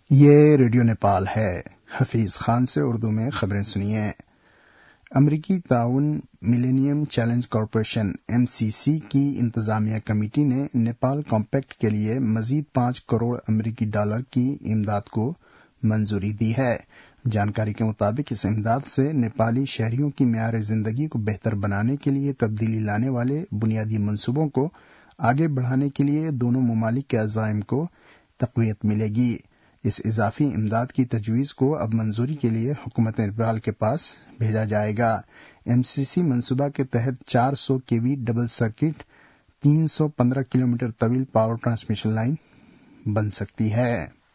یہ ریڈیو نیپال ہے۔ حفیظ خان سے اردو میں خبریں سنیے۔ امریکی تعاون ملینیم چیلنج کارپوریشن MCC کی انتظامیہ کمیٹی نے نیپال کمپیکٹ کے لیے مزید 5 کروڑ امریکی ڈالر کی امداد کو منظوری دی ہے۔ جانکاری کے مطابق اس امداد سے نیپالی شہریوں کی معیار زندگی کو بہتر بنانے کے لیے تبدیلی لانے والے بنیادی منصوبوں کو آگے بڑھانے کے لیے دونوں ممالک کے عزائم کو تقویت ملے گی۔ اس اضافی امداد کی تجویز کو اب منظوری کے لیے حکومت نیپال کے پاس بھیجا جائے گا۔ MCC منصوبہ کے تحت 400 kV ڈبل سرکٹ 315 کلومیٹر طویل پاور ٹرانسمیشن لائن بن سکتی ہے۔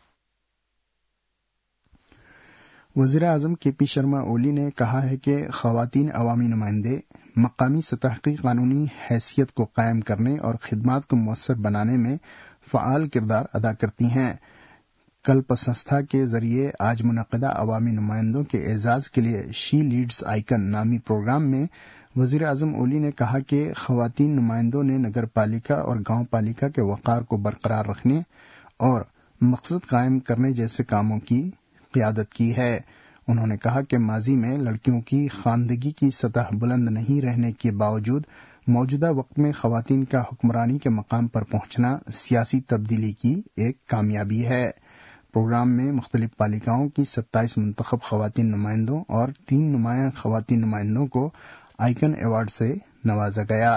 وزیر اعظم KP شرما اولی نے کہا ہے کہ خواتین عوامی نمائندے مقامی سطح کی قانونی حیثیت کو قائم کرنے اور خدمات کو مؤثر بنانے میں فعال کردار ادا کرتی ہیں۔ کلپ سنستھا کے ذریعے آج منعقدہ عوامی نمائندوں کے اعزاز کے لیے شی لیڈز آئیکن نامی پروگرام میں وزیر اعظم اولی نے کہا کہ خواتین نمائندوں نے نگر پالیکا اور گاؤں پالیکا کے وقار کو برقرار رکھنے اور مقصد قائم کرنے جیسے کاموں کی قیادت کی ہے۔ انہوں نے کہا کہ ماضی میں لڑکیوں کی خواندگی کی سطح بلند نہیں رہنے کے باوجود موجودہ وقت میں خواتین کا حکمرانی کے مقام پر پہنچنا سیاسی تبدیلی کی ایک کامیابی ہے۔ پروگرام میں مختلف پالیکاؤں کی 27 منتخب خواتین نمائندوں اور 3 نمایاں خواتین نمائندوں کو آئیکن ایوارڈ سے نوازا گیا۔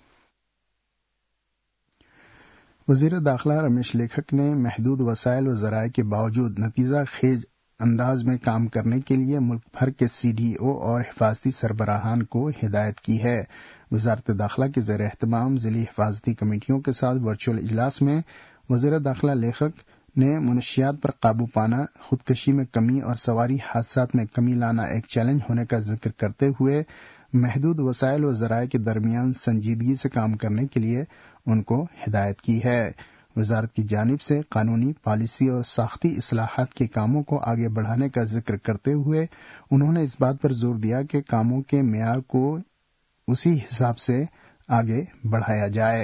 وزیر داخلہ رمیش لیکھک نے محدود وسائل و ذرائع کے باوجود نتیجہ خیز انداز میں کام کرنے کے لیے ملک بھر کے CDO اور حفاظتی سربراہان کو ہدایت کی ہے۔ وزارت داخلہ کے زیر اہتمام ضلعی حفاظتی کمیٹیوں کے ساتھ ورچوئل اجلاس میں وزیر داخلہ لیکھک نے منشیات پر قابو پانا، خودکشی میں کمی اور سواری حادثات میں کمی لانا ایک چیلنج ہونے کا ذکر کرتے ہوئے محدود وسائل و ذرائع کے درمیان سنجیدگی سے کام کرنے کے لیے ان کو ہدایت کی ہے۔ وزارت کی جانب سے قانونی، پالیسی اور ساختی اصلاحات کے کاموں کو آگے بڑھانے کا ذکر کرتے ہوئے انہوں نے اس بات پر زور دیا کہ کاموں کے معیار کو اسی حساب سے آگے بڑھایا جائے۔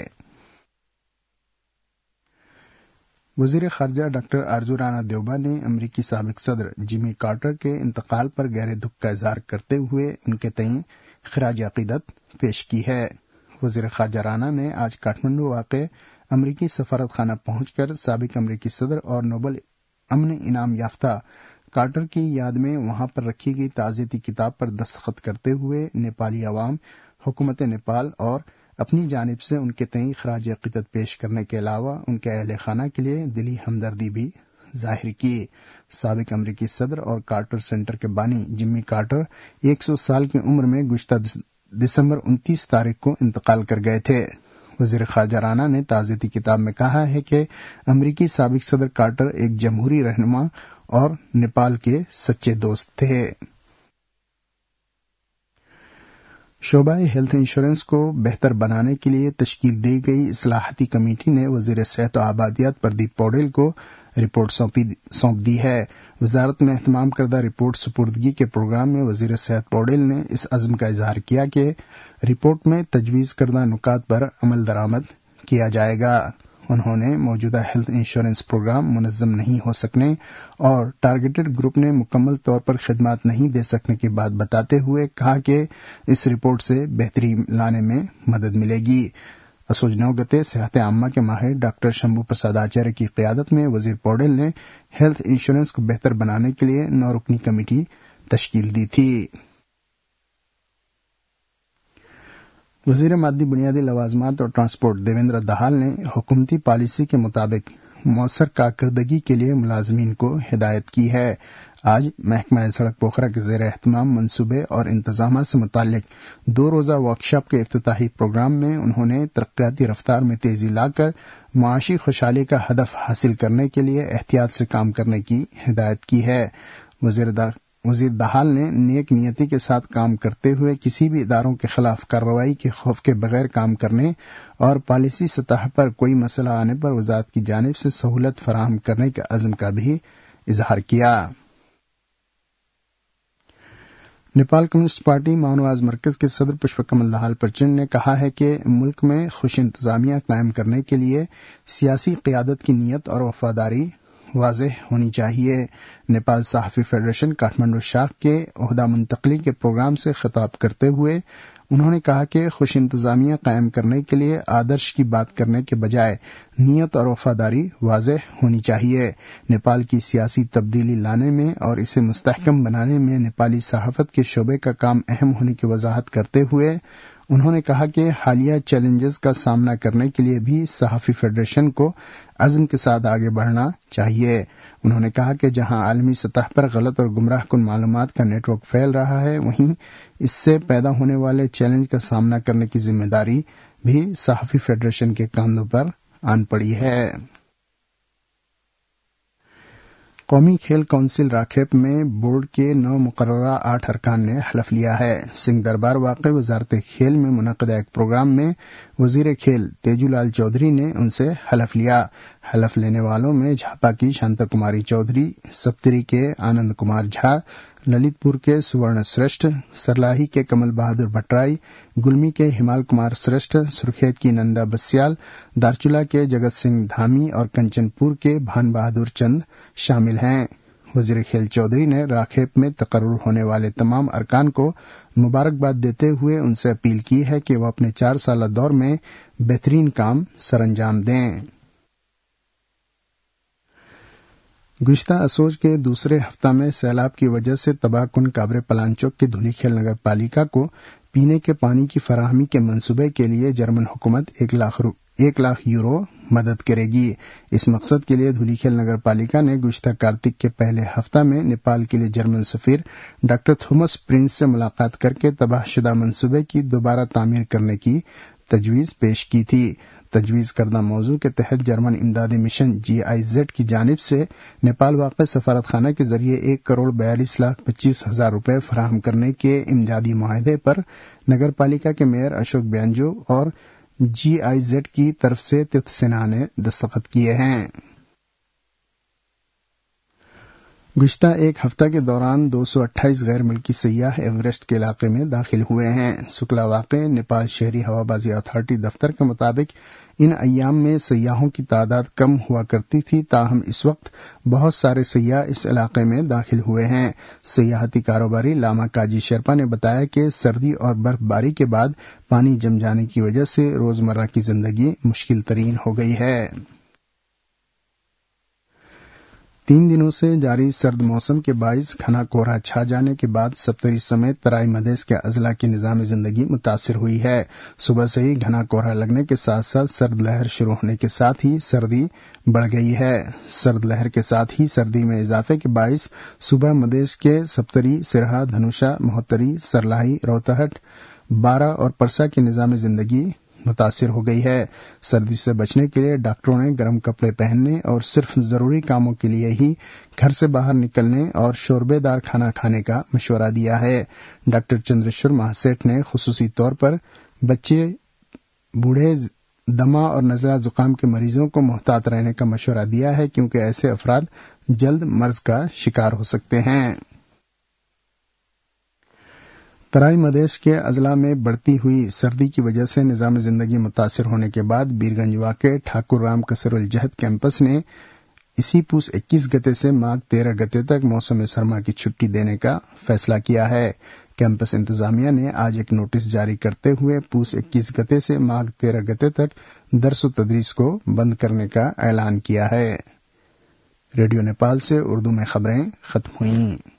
وزیر خارجہ ڈاکٹر آرزو رانا دیوبا نے امریکی سابق صدر جمی کارٹر کے انتقال پر گہرے دکھ کا اظہار کرتے ہوئے ان کے تئیں خراج عقیدت پیش کی ہے۔ وزیر خارجہ رانا نے آج کاٹمنڈو واقع امریکی سفارت خانہ پہنچ کر سابق امریکی صدر اور نوبل امن انعام یافتہ کارٹر کی یاد میں وہاں پر رکھی گئی تعزیتی کتاب پر دستخط کرتے ہوئے نیپالی عوام، حکومت نیپال اور اپنی جانب سے ان کے تئیں خراج عقیدت پیش کرنے کے علاوہ ان کے اہل خانہ کے لیے دلی ہمدردی بھی ظاہر کی۔ سابق امریکی صدر اور کارٹر سینٹر کے بانی جمی کارٹر 100 سال کی عمر میں گزشتہ دسمبر 29 تاریخ کو انتقال کر گئے تھے۔ وزیر خارجہ رانا نے تعزیتی کتاب میں کہا ہے کہ امریکی سابق صدر کارٹر ایک جمہوری رہنما اور نیپال کے سچے دوست تھے۔ شعبہ ہیلتھ انشورنس کو بہتر بنانے کے لیے تشکیل دی گئی اصلاحاتی کمیٹی نے وزیر صحت و آبادیات پردیپ پوڈیل کو رپورٹ سونپ دی ہے۔ وزارت میں اہتمام کردہ رپورٹ سپردگی کے پروگرام میں وزیر صحت پوڈیل نے اس عزم کا اظہار کیا کہ رپورٹ میں تجویز کردہ نکات پر عمل درآمد کیا جائے گا۔ انہوں نے موجودہ ہیلتھ انشورنس پروگرام منظم نہیں ہو سکنے اور ٹارگیٹڈ گروپ نے مکمل طور پر خدمات نہیں دے سکنے کی بات بتاتے ہوئے کہا کہ اس رپورٹ سے بہتری لانے میں مدد ملے گی۔ اسوجنوگتے صحت عامہ کے ماہر ڈاکٹر شمبھو پرساد آچاریہ کی قیادت میں وزیر پوڈیل نے ہیلتھ انشورنس کو بہتر بنانے کے لیے 9 رکنی کمیٹی تشکیل دی تھی۔ وزیر مادی بنیادی لوازمات اور ٹرانسپورٹ دیویندر دہال نے حکومتی پالیسی کے مطابق مؤثر کارکردگی کے لیے ملازمین کو ہدایت کی ہے۔ آج محکمہ سڑک پوکھرا کے زیر اہتمام منصوبے اور انتظامات سے متعلق 2 روزہ ورکشاپ کے افتتاحی پروگرام میں انہوں نے ترقیاتی رفتار میں تیزی لا کر معاشی خوشحالی کا ہدف حاصل کرنے کے لیے احتیاط سے کام کرنے کی ہدایت کی ہے۔ وزیر دہال نے نیک نیتی کے ساتھ کام کرتے ہوئے کسی بھی اداروں کے خلاف کارروائی کے خوف کے بغیر کام کرنے اور پالیسی سطح پر کوئی مسئلہ آنے پر وزارت کی جانب سے سہولت فراہم کرنے کے عزم کا بھی اظہار کیا۔ نیپال کمیونسٹ پارٹی مانواز مرکز کے صدر پشپ کمل دہال پرچنڈ نے کہا ہے کہ ملک میں خوش انتظامیہ قائم کرنے کے لیے سیاسی قیادت کی نیت اور وفاداری واضح ہونی چاہیے۔ نیپال صحافی فیڈریشن کاٹھمنڈو شاخ کے عہدہ منتقلی کے پروگرام سے خطاب کرتے ہوئے انہوں نے کہا کہ خوش انتظامیہ قائم کرنے کے لیے آدرش کی بات کرنے کے بجائے نیت اور وفاداری واضح ہونی چاہیے۔ نیپال کی سیاسی تبدیلی لانے میں اور اسے مستحکم بنانے میں نیپالی صحافت کے شعبے کا کام اہم ہونے کی وضاحت کرتے ہوئے انہوں نے کہا کہ حالیہ چیلنجز کا سامنا کرنے کے لیے بھی صحافی فیڈریشن کو عزم کے ساتھ آگے بڑھنا چاہیے۔ انہوں نے کہا کہ جہاں عالمی سطح پر غلط اور گمراہ کن معلومات کا نیٹ ورک پھیل رہا ہے، وہیں اس سے پیدا ہونے والے چیلنج کا سامنا کرنے کی ذمہ داری بھی صحافی فیڈریشن کے کاندھوں پر آن پڑی ہے۔ قومی کھیل کونسل راکھیپ میں بورڈ کے 9 مقررہ 8 ارکان نے حلف لیا ہے۔ سنگھ دربار واقع وزارت کھیل میں منعقدہ ایک پروگرام میں وزیر کھیل تیجو لال چودھری نے ان سے حلف لیا۔ حلف لینے والوں میں جھاپا کی شانتا کماری چودھری، سپتری کے آنند کمار جھا، للت پور کے سورن سرشٹھ، سرلاہی کے کمل بہادر بھٹرائی، گلمی کے ہمال کمار سرشٹھ، سرخیت کی نندا بسیال، دارچولا کے جگت سنگھ دھامی اور کنچن پور کے بھان بہادر چند شامل ہیں۔ وزیر کھیل چودھری نے راکھیپ میں تقرر ہونے والے تمام ارکان کو مبارکباد دیتے ہوئے ان سے اپیل کی ہے کہ وہ اپنے 4 سالہ دور میں بہترین کام سر انجام دیں۔ گزشتہ اسوج کے دوسرے ہفتہ میں سیلاب کی وجہ سے تباہ کن کابرے پلانچوک کی دھولی کھیل نگر پالیکا کو پینے کے پانی کی فراہمی کے منصوبے کے لیے جرمن حکومت 1 لاکھ یورو مدد کرے گی۔ اس مقصد کے لیے دھولی کھیل نگر پالیکا نے گزشتہ کارتک کے پہلے ہفتہ میں نیپال کے لیے جرمن سفیر ڈاکٹر تھومس پرنس سے ملاقات کر کے تباہ شدہ منصوبے کی دوبارہ تعمیر کرنے کی تجویز پیش کی تھی۔ تجویز کردہ موضوع کے تحت جرمن امدادی مشن GIZ کی جانب سے نیپال واقع سفارت خانہ کے ذریعے 1,42,25,000 روپے فراہم کرنے کے امدادی معاہدے پر نگر پالیکا کے میئر اشوک بیانجو اور GIZ کی طرف سے تیرتھ سنہا نے دستخط کیے ہیں۔ گزشتہ ایک ہفتہ کے دوران 228 غیر ملکی سیاح ایوریسٹ کے علاقے میں داخل ہوئے ہیں۔ سکلا واقع نیپال شہری ہوابازی اتھارٹی دفتر کے مطابق ان ایام میں سیاحوں کی تعداد کم ہوا کرتی تھی، تاہم اس وقت بہت سارے سیاح اس علاقے میں داخل ہوئے ہیں۔ سیاحتی کاروباری لاما کاجی شیرپا نے بتایا کہ سردی اور برف باری کے بعد پانی جم جانے کی وجہ سے روزمرہ کی زندگی مشکل ترین ہو گئی ہے۔ 3 دنوں سے جاری سرد موسم کے باعث گھنا کہرا چھا جانے کے بعد سپتری سمیت ترائی مدیش کے اضلاع کی نظام زندگی متاثر ہوئی ہے۔ صبح سے ہی گھنا کہرا لگنے کے ساتھ ساتھ سرد لہر شروع ہونے کے ساتھ ہی سردی بڑھ گئی ہے۔ سرد لہر کے ساتھ ہی سردی میں اضافے کے باعث صوبہ مدیش کے سپتری، سرہا، دھنوشا، مہوتری، سرلاہی، روہتہٹ، بارہ اور پرسا کی نظام زندگی متاثر ہو گئی ہے۔ سردی سے بچنے کے لیے ڈاکٹروں نے گرم کپڑے پہننے اور صرف ضروری کاموں کے لیے ہی گھر سے باہر نکلنے اور شوربے دار کھانا کھانے کا مشورہ دیا ہے۔ ڈاکٹر چندریشور مہاسیٹھ نے خصوصی طور پر بچے، بوڑھے، دمہ اور نزلہ زکام کے مریضوں کو محتاط رہنے کا مشورہ دیا ہے، کیونکہ ایسے افراد جلد مرض کا شکار ہو سکتے ہیں۔ ترائی مدیش کے اضلاع میں بڑھتی ہوئی سردی کی وجہ سے نظام زندگی متاثر ہونے کے بعد بیرگنج واقع ٹھاکر رام کسر الجہد کیمپس نے اسی پوس 21 گتے سے ماغ 13 گتے تک موسم سرما کی چھٹی دینے کا فیصلہ کیا ہے۔ کیمپس انتظامیہ نے آج ایک نوٹس جاری کرتے ہوئے پوس 21 گتے سے ماغ 13 گتے تک درس و تدریس کو بند کرنے کا اعلان کیا ہے۔ ریڈیو نیپال سے اردو میں خبریں ختم ہوئیں۔